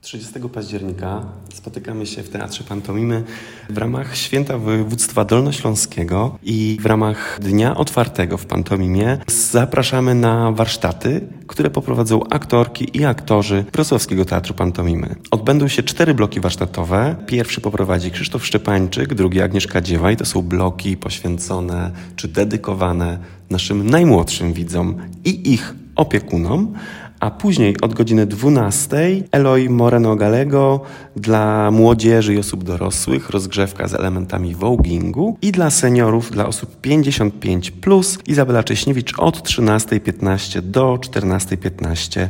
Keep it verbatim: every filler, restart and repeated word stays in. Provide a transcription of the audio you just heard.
trzydziestego października spotykamy się w Teatrze Pantomimy w ramach Święta Województwa Dolnośląskiego i w ramach Dnia Otwartego w Pantomimie zapraszamy na warsztaty, które poprowadzą aktorki i aktorzy Wrocławskiego Teatru Pantomimy. Odbędą się cztery bloki warsztatowe. Pierwszy poprowadzi Krzysztof Szczepańczyk, drugi Agnieszka Dziewa i to są bloki poświęcone czy dedykowane naszym najmłodszym widzom i ich opiekunom. A później od godziny dwunastej Eloy Moreno Galego dla młodzieży i osób dorosłych, rozgrzewka z elementami voguingu i dla seniorów, dla osób pięćdziesiąt pięć plus, Izabela Cześniewicz od trzynastej piętnaście do czternastej piętnaście